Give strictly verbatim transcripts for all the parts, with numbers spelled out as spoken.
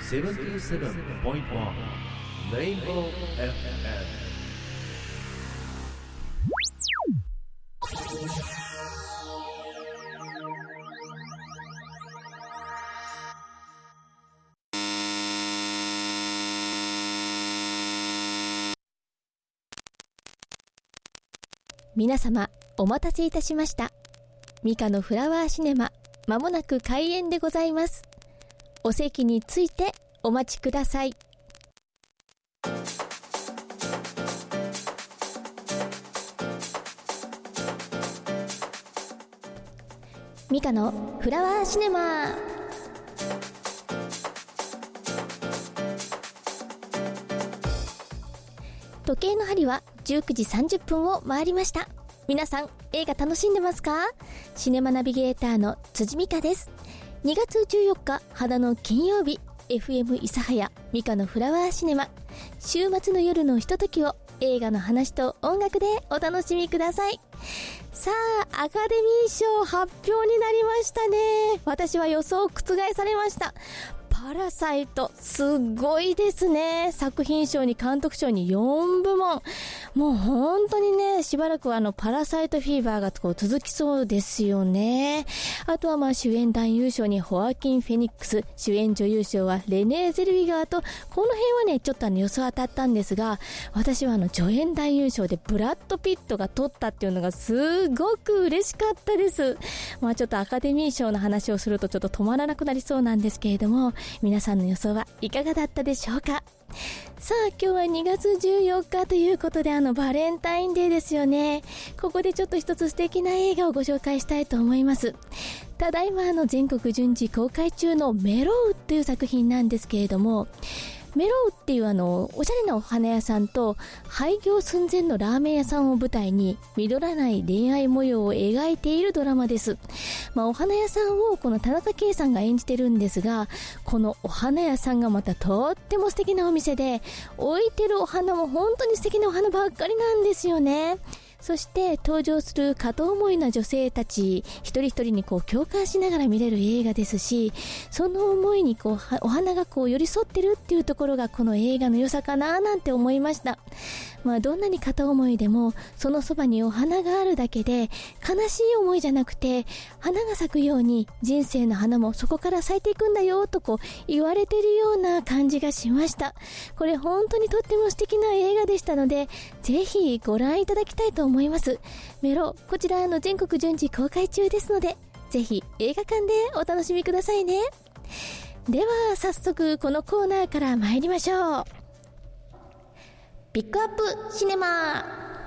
セブンティーセブンポイントワン レインボー エフエム。 皆様お待たせいたしました。ミカのフラワーシネマ、まもなく開演でございます。お席についてお待ちください。ミカのフラワーシネマ。時計の針はじゅうくじさんじゅっぷんを回りました。皆さん映画楽しんでますか？シネマナビゲーターの辻美香です。にがつじゅうよっか肌の金曜日、 エフエム 諫早ミカのフラワーシネマ。週末の夜のひとときを映画の話と音楽でお楽しみください。さあ、アカデミー賞発表になりましたね。私は予想を覆されました。パラサイト、すごいですね。作品賞に監督賞によんぶもん。もう本当にね、しばらくはあのパラサイトフィーバーがこう続きそうですよね。あとはまあ主演男優賞にホアキン・フェニックス、主演女優賞はレネー・ゼルウィガーと、この辺はねちょっとあの予想当たったんですが、私はあの助演男優賞でブラッド・ピットが取ったっていうのがすごく嬉しかったです。まあちょっとアカデミー賞の話をするとちょっと止まらなくなりそうなんですけれども、皆さんの予想はいかがだったでしょうか？さあ、今日はにがつじゅうよっかということで、あのバレンタインデーですよね。ここでちょっと一つ素敵な映画をご紹介したいと思います。ただいまあの全国順次公開中のメロウという作品なんですけれども、メロウっていうあのおしゃれなお花屋さんと廃業寸前のラーメン屋さんを舞台に実らない恋愛模様を描いているドラマです。まあ、お花屋さんをこの田中圭さんが演じてるんですが、このお花屋さんがまたとっても素敵なお店で、置いてるお花も本当に素敵なお花ばっかりなんですよね。そして登場する片思いな女性たち一人一人にこう共感しながら見れる映画ですし、その思いにこうお花がこう寄り添ってるっていうところがこの映画の良さかななんて思いました。まあどんなに片思いでもそのそばにお花があるだけで悲しい思いじゃなくて、花が咲くように人生の花もそこから咲いていくんだよとこう言われてるような感じがしました。これ本当にとっても素敵な映画でしたので、ぜひご覧いただきたいと思います。メロ、こちらの全国順次公開中ですので、ぜひ映画館でお楽しみくださいね。では早速このコーナーから参りましょう。ピックアップシネマ。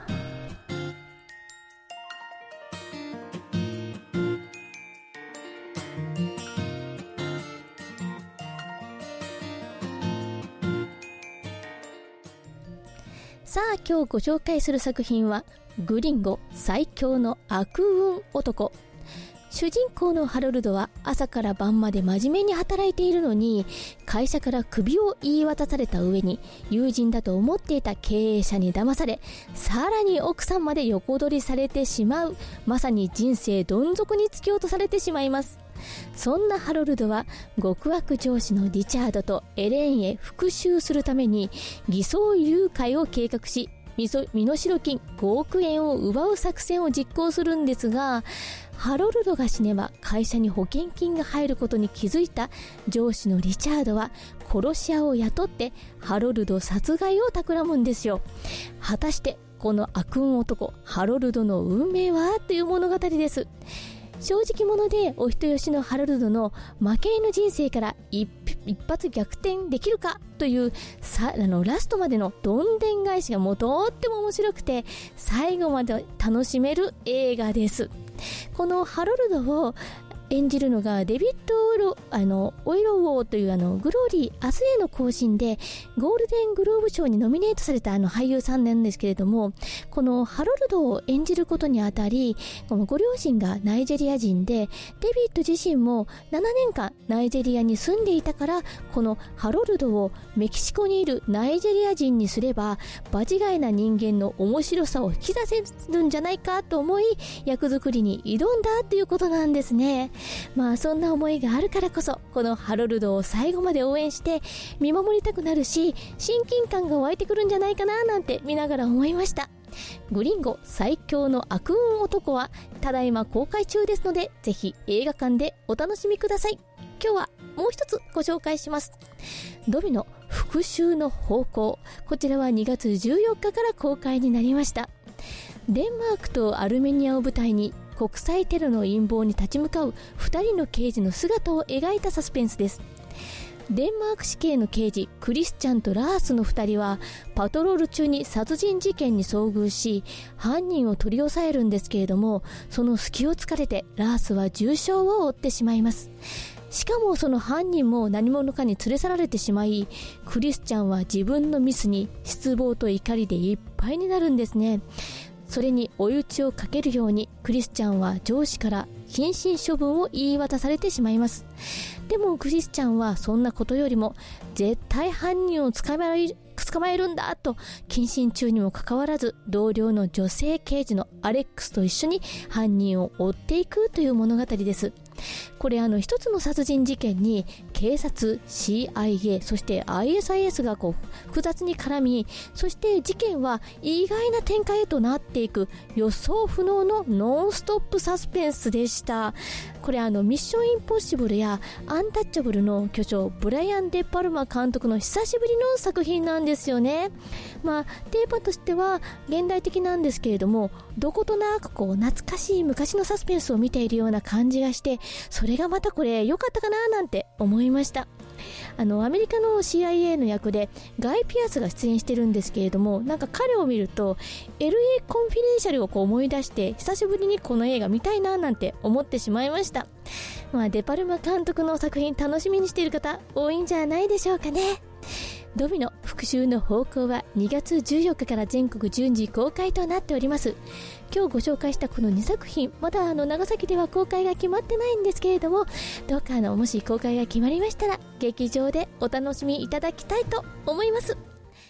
さあ、今日ご紹介する作品はグリンゴ最強の悪運男。主人公のハロルドは朝から晩まで真面目に働いているのに、会社から首を言い渡された上に友人だと思っていた経営者に騙され、さらに奥さんまで横取りされてしまう、まさに人生どん底に突き落とされてしまいます。そんなハロルドは極悪上司のリチャードとエレーンへ復讐するために偽装誘拐を計画し、身代金ごおくえんを奪う作戦を実行するんですが、ハロルドが死ねば会社に保険金が入ることに気づいた上司のリチャードは殺し屋を雇ってハロルド殺害を企むんですよ。果たしてこの悪運男ハロルドの運命はという物語です。正直者でお人よしのハロルドの負け犬人生から一一発逆転できるかというさあのラストまでのどんでん返しがもうとっても面白くて、最後まで楽しめる映画です。このハロルドを演じるのがデビッド・オイロ、あの、オイロウォーというあの、グローリー、明日への行進で、ゴールデングローブ賞にノミネートされたあの俳優さんなんですけれども、このハロルドを演じることにあたり、このご両親がナイジェリア人で、デビッド自身もななねんかんナイジェリアに住んでいたから、このハロルドをメキシコにいるナイジェリア人にすれば、場違いな人間の面白さを引き出せるんじゃないかと思い、役作りに挑んだということなんですね。 まあそんな思いがあるからこそ、このハロルドを最後まで応援して見守りたくなるし、親近感が湧いてくるんじゃないかななんて見ながら思いました。グリンゴ最強の悪運男はただいま公開中ですので、ぜひ映画館でお楽しみください。今日はもう一つご紹介します。ドミノ復讐の方向。こちらはにがつじゅうよっかから公開になりました。デンマークとアルメニアを舞台に国際テロの陰謀に立ち向かうふたりの刑事の姿を描いたサスペンスです。デンマーク市警の刑事クリスチャンとラースのふたりはパトロール中に殺人事件に遭遇し、犯人を取り押さえるんですけれども、その隙を突かれてラースは重傷を負ってしまいます。しかもその犯人も何者かに連れ去られてしまい、クリスチャンは自分のミスに失望と怒りでいっぱいになるんですね。それに追い打ちをかけるようにクリスチャンは上司から謹慎処分を言い渡されてしまいます。でもクリスチャンはそんなことよりも絶対犯人を捕まえる捕まえるんだと謹慎中にもかかわらず、同僚の女性刑事のアレックスと一緒に犯人を追っていくという物語です。これあの一つの殺人事件に警察、シーアイエー、そして アイエスアイエス がこう複雑に絡み、そして事件は意外な展開へとなっていく予想不能のノンストップサスペンスでした。これあのミッションインポッシブルやアンタッチャブルの巨匠ブライアン・デ・パルマ監督の久しぶりの作品なんですよね。まあテーマとしては現代的なんですけれども、どことなくこう懐かしい昔のサスペンスを見ているような感じがして、それがまたこれ良かったかななんて思いました。あのアメリカの シーアイエー の役でガイ・ピアスが出演してるんですけれども、なんか彼を見ると エルエー コンフィデンシャルをこう思い出して、久しぶりにこの映画見たいななんて思ってしまいました。まあデパルマ監督の作品楽しみにしている方多いんじゃないでしょうかね。ドミノ復讐の方向はにがつじゅうよっかから全国順次公開となっております。今日ご紹介したこのにさく品、まだあの長崎では公開が決まってないんですけれども、どうかあのもし公開が決まりましたら劇場でお楽しみいただきたいと思います。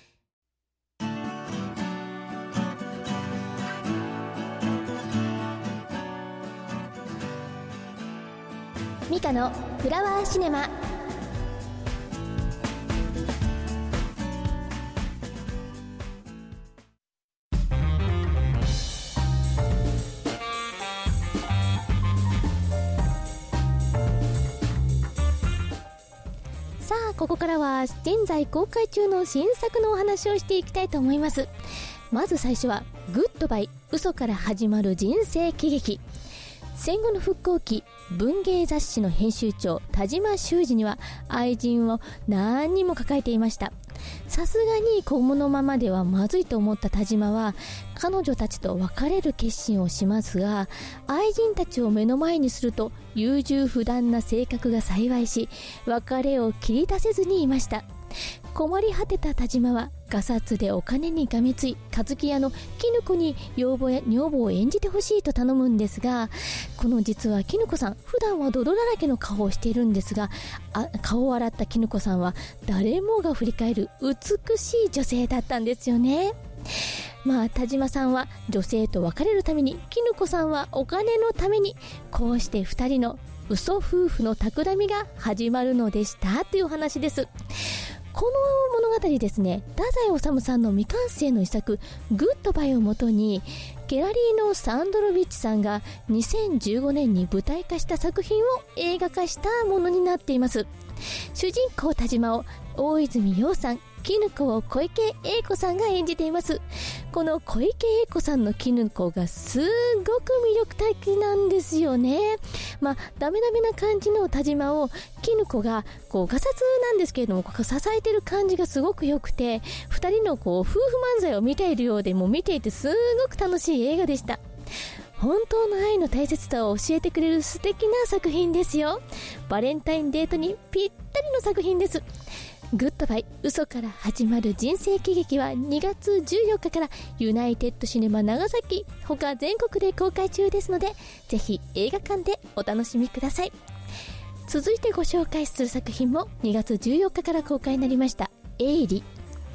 ミカのフラワーシネマ。さあここからは現在公開中の新作のお話をしていきたいと思います。まず最初はグッドバイ、嘘から始まる人生喜劇。戦後の復興期、文芸雑誌の編集長田島修司には愛人を何人も抱えていました。さすがに子のままではまずいと思った田島は彼女たちと別れる決心をしますが、愛人たちを目の前にすると優柔不断な性格が幸いし、別れを切り出せずにいました。困り果てた田島はガサツでお金にがみつい、和樹屋の絹子に女房や女房を演じてほしいと頼むんですが、この実は絹子さん普段は泥だらけの顔をしているんですが、あ顔を洗った絹子さんは誰もが振り返る美しい女性だったんですよね。まあ田島さんは女性と別れるために、絹子さんはお金のために、こうしてふたりの嘘夫婦の企みが始まるのでしたという話です。この物語ですね、太宰治さんの未完成の遺作グッドバイをもとにギャラリーのサンドロビッチさんがにせんじゅうごねんに舞台化した作品を映画化したものになっています。主人公田島を大泉洋さん、絹子を小池栄子さんが演じています。この小池栄子さんの絹子がすごく魅力的なんですよね。まあダメダメな感じの田島を絹子がこうガサツなんですけれども支えてる感じがすごく良くて、ふたりのこう夫婦漫才を見ているようで、もう見ていてすごく楽しい映画でした。本当の愛の大切さを教えてくれる素敵な作品ですよ。バレンタインデートにぴったりの作品です。グッドバイ、嘘から始まる人生喜劇はにがつじゅうよっかからユナイテッドシネマ長崎他全国で公開中ですので、ぜひ映画館でお楽しみください。続いてご紹介する作品もにがつじゅうよっかから公開になりました。エイリ。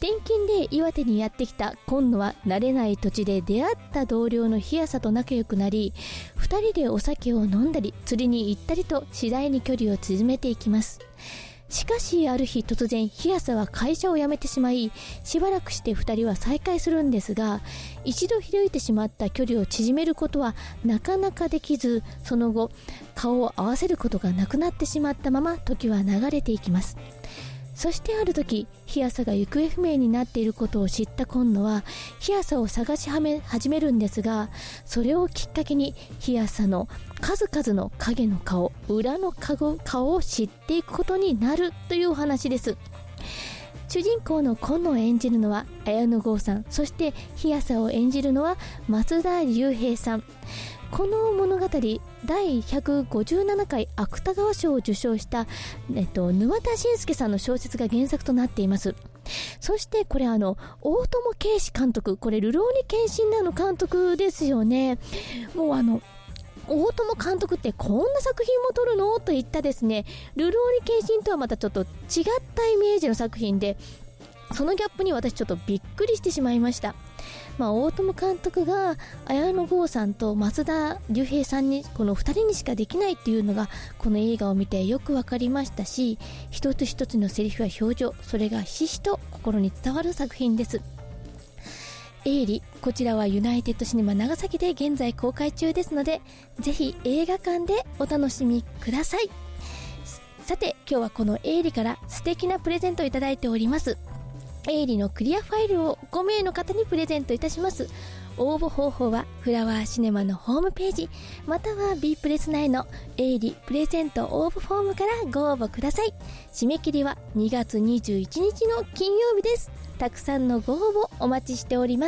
転勤で岩手にやってきた今野は慣れない土地で出会った同僚の日朝と仲良くなり、ふたりでお酒を飲んだり釣りに行ったりと次第に距離を縮めていきます。しかしある日突然日朝は会社を辞めてしまい、しばらくしてふたりは再会するんですが、一度開いてしまった距離を縮めることはなかなかできず、その後顔を合わせることがなくなってしまったまま時は流れていきます。そしてある時、日朝が行方不明になっていることを知った今野は日朝を探し始めるんですが、それをきっかけに日朝の数々の影の顔、裏の顔を知っていくことになるというお話です。主人公の今野を演じるのは綾野剛さん、そして日朝を演じるのは松田龍平さん。この物語、だいひゃくごじゅうななかい芥川賞を受賞した、えっと、沼田信介さんの小説が原作となっています。そしてこれあの大友啓史監督、これ流浪に献身なの監督ですよね。もうあの大友監督ってこんな作品も撮るのといったですね、流浪に献身とはまたちょっと違ったイメージの作品で、そのギャップに私ちょっとびっくりしてしまいました。まあ、大友監督が綾野剛さんと松田龍平さんに、このふたりにしかできないっていうのがこの映画を見てよくわかりましたし、一つ一つのセリフや表情、それがひしひしと心に伝わる作品です。エイリ、こちらはユナイテッドシネマ長崎で現在公開中ですので、ぜひ映画館でお楽しみください。さて今日はこのエイリから素敵なプレゼントをいただいております。エイリのクリアファイルをごめいの方にプレゼントいたします。応募方法はフラワーシネマのホームページ、または B プレス内のエイリプレゼント応募フォームからご応募ください。締め切りはにがつにじゅういちにちの金曜日です。たくさんのご応募お待ちしております。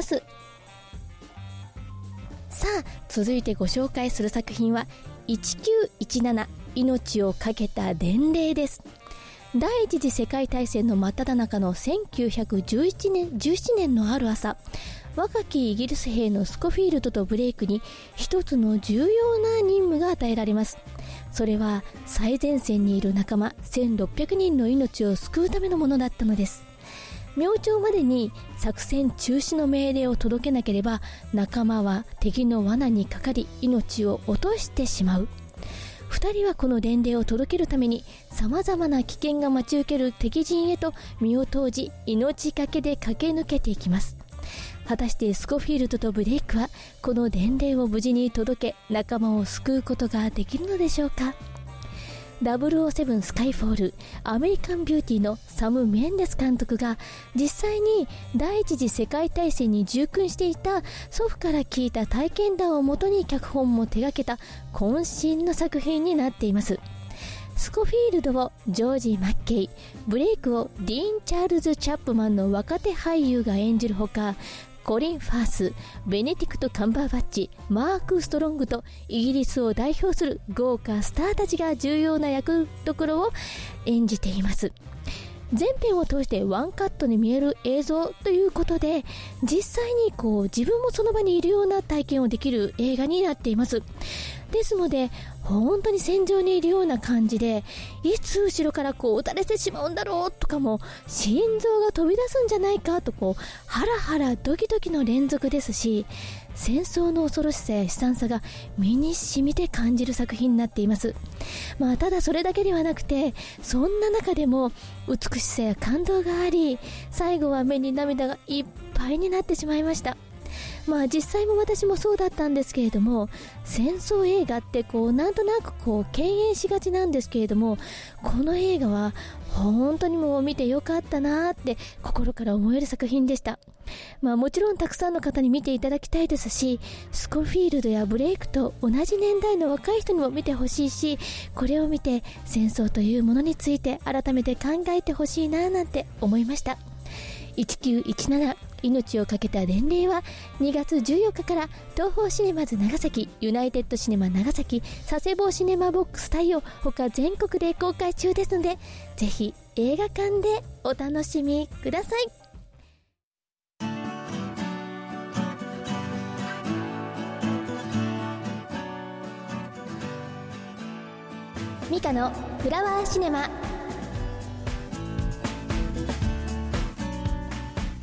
さあ続いてご紹介する作品はいちきゅういちなな、命をかけた伝令です。第一次世界大戦の真っ只中のせんきゅうひゃくじゅうななねんのある朝、若きイギリス兵のスコフィールドとブレイクに一つの重要な任務が与えられます。それは最前線にいる仲間せんろっぴゃくにんの命を救うためのものだったのです。明朝までに作戦中止の命令を届けなければ、仲間は敵の罠にかかり命を落としてしまう。二人はこの伝令を届けるために様々な危険が待ち受ける敵陣へと身を投じ、命かけで駆け抜けていきます。果たしてスコフィールドとブレイクはこの伝令を無事に届け、仲間を救うことができるのでしょうか。ダブルオーセブンスカイフォール、アメリカンビューティーのサム・メンデス監督が実際に第一次世界大戦に従軍していた祖父から聞いた体験談をもとに脚本も手掛けた渾身の作品になっています。スコフィールドをジョージ・マッケイ、ブレイクをディーン・チャールズ・チャップマンの若手俳優が演じるほか、コリン・ファース、ベネディクト・カンバーバッチ、マーク・ストロングとイギリスを代表する豪華スターたちが重要な役どころを演じています。全編を通してワンカットに見える映像ということで、実際にこう自分もその場にいるような体験をできる映画になっています。ですので本当に戦場にいるような感じで、いつ後ろからこう撃たれてしまうんだろうとか、も心臓が飛び出すんじゃないかとこうハラハラドキドキの連続ですし、戦争の恐ろしさや悲惨さが身に染みて感じる作品になっています。まあただそれだけではなくて、そんな中でも美しさや感動があり、最後は目に涙がいっぱいになってしまいました。まあ実際も私もそうだったんですけれども、戦争映画ってこうなんとなくこう敬遠しがちなんですけれども、この映画は本当にもう見てよかったなーって心から思える作品でした。まあもちろんたくさんの方に見ていただきたいですし、スコフィールドやブレイクと同じ年代の若い人にも見てほしいし、これを見て戦争というものについて改めて考えてほしいなーなんて思いました。いちきゅういちなな、命をかけた伝令はにがつじゅうよっかから東宝シネマズ長崎、ユナイテッドシネマ長崎、佐世保シネマボックス対応他全国で公開中ですので、ぜひ映画館でお楽しみください。ミカのフラワーシネマ。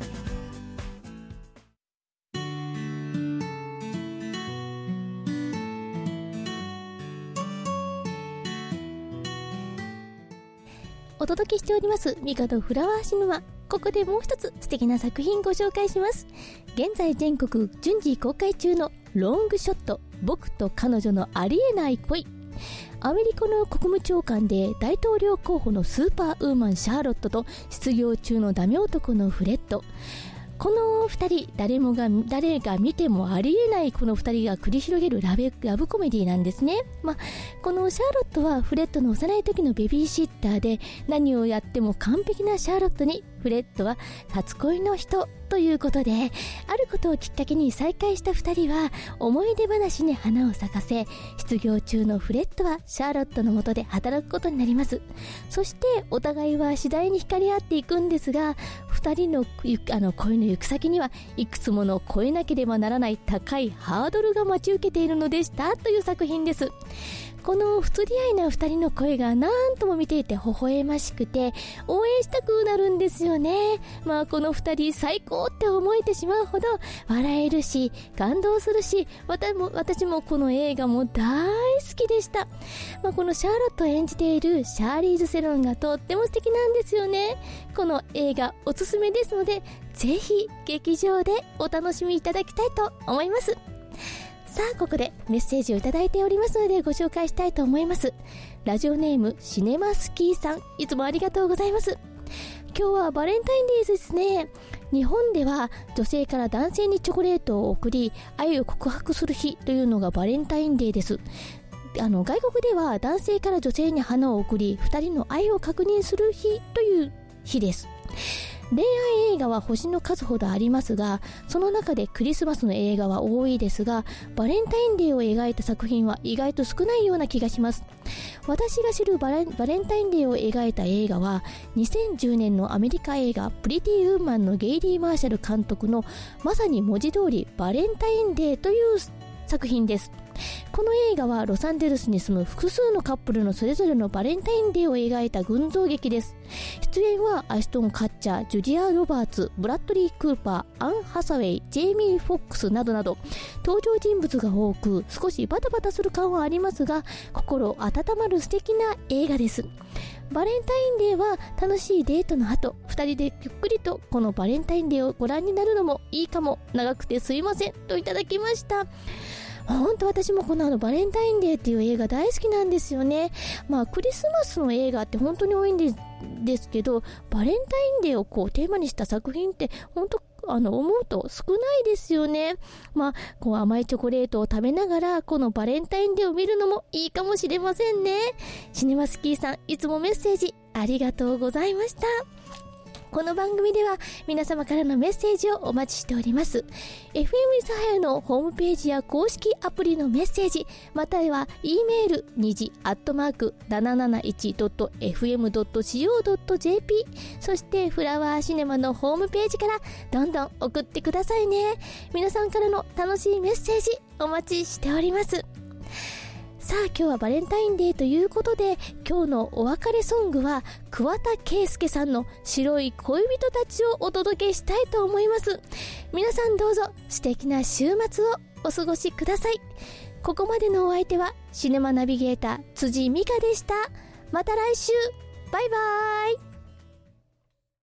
お届けしておりますミカのフラワーシネマ。ここでもう一つ素敵な作品ご紹介します。現在全国順次公開中のロングショット、僕と彼女のありえない恋。アメリカの国務長官で大統領候補のスーパーウーマンシャーロットと失業中のダメ男のフレッド。この二人、誰もが誰が見てもありえないこの二人が繰り広げるラブ、ラブコメディなんですね。まあ、このシャーロットはフレッドの幼い時のベビーシッターで、何をやっても完璧なシャーロットにフレッドは初恋の人ということで、あることをきっかけに再会した二人は思い出話に花を咲かせ、失業中のフレッドはシャーロットの下で働くことになります。そしてお互いは次第に惹かれ合っていくんですが、二人のあの恋の行く先にはいくつもの越えなければならない高いハードルが待ち受けているのでしたという作品です。この不釣り合いな二人の声がなんとも見ていて微笑ましくて応援したくなるんですよね。まあこの二人最高って思えてしまうほど笑えるし感動するし、私も私もこの映画も大好きでした。まあ、このシャーロットを演じているシャーリーズ・セロンがとっても素敵なんですよね。この映画おすすめですので、ぜひ劇場でお楽しみいただきたいと思います。さあここでメッセージをいただいておりますのでご紹介したいと思います。ラジオネームシネマスキーさん、いつもありがとうございます。今日はバレンタインデーですね。日本では女性から男性にチョコレートを贈り愛を告白する日というのがバレンタインデーです。あの外国では男性から女性に花を贈りふたりの愛を確認する日という日です。恋愛映画は星の数ほどありますが、その中でクリスマスの映画は多いですが、バレンタインデーを描いた作品は意外と少ないような気がします。私が知るバレン、バレンタインデーを描いた映画はにせんじゅうねんのアメリカ映画プリティウーマンのゲイリー・マーシャル監督のまさに文字通りバレンタインデーという作品です。この映画はロサンゼルスに住む複数のカップルのそれぞれのバレンタインデーを描いた群像劇です。出演はアシュトン・カッチャー、ジュリア・ロバーツ、ブラッドリー・クーパー、アン・ハサウェイ、ジェイミー・フォックスなどなど登場人物が多く、少しバタバタする感はありますが心温まる素敵な映画です。バレンタインデーは楽しいデートの後、ふたりでゆっくりとこのバレンタインデーをご覧になるのもいいかも。長くてすいませんといただきました。本当私もこのあのバレンタインデーっていう映画大好きなんですよね。まあクリスマスの映画って本当に多いんです、ですけど、バレンタインデーをこうテーマにした作品って本当あの思うと少ないですよね。まあこう甘いチョコレートを食べながらこのバレンタインデーを見るのもいいかもしれませんね。シネマスキーさん、いつもメッセージありがとうございました。この番組では皆様からのメッセージをお待ちしております。エフエム 諫早のホームページや公式アプリのメッセージ、または E メールにじアットマーク なななないちドットエフエムドットシーオードットジェーピー、 そしてフラワーシネマのホームページからどんどん送ってくださいね。皆さんからの楽しいメッセージお待ちしております。さあ今日はバレンタインデーということで、今日のお別れソングは桑田佳祐さんの白い恋人たちをお届けしたいと思います。皆さんどうぞ素敵な週末をお過ごしください。ここまでのお相手はシネマナビゲーター辻美香でした。また来週、バイバーイ。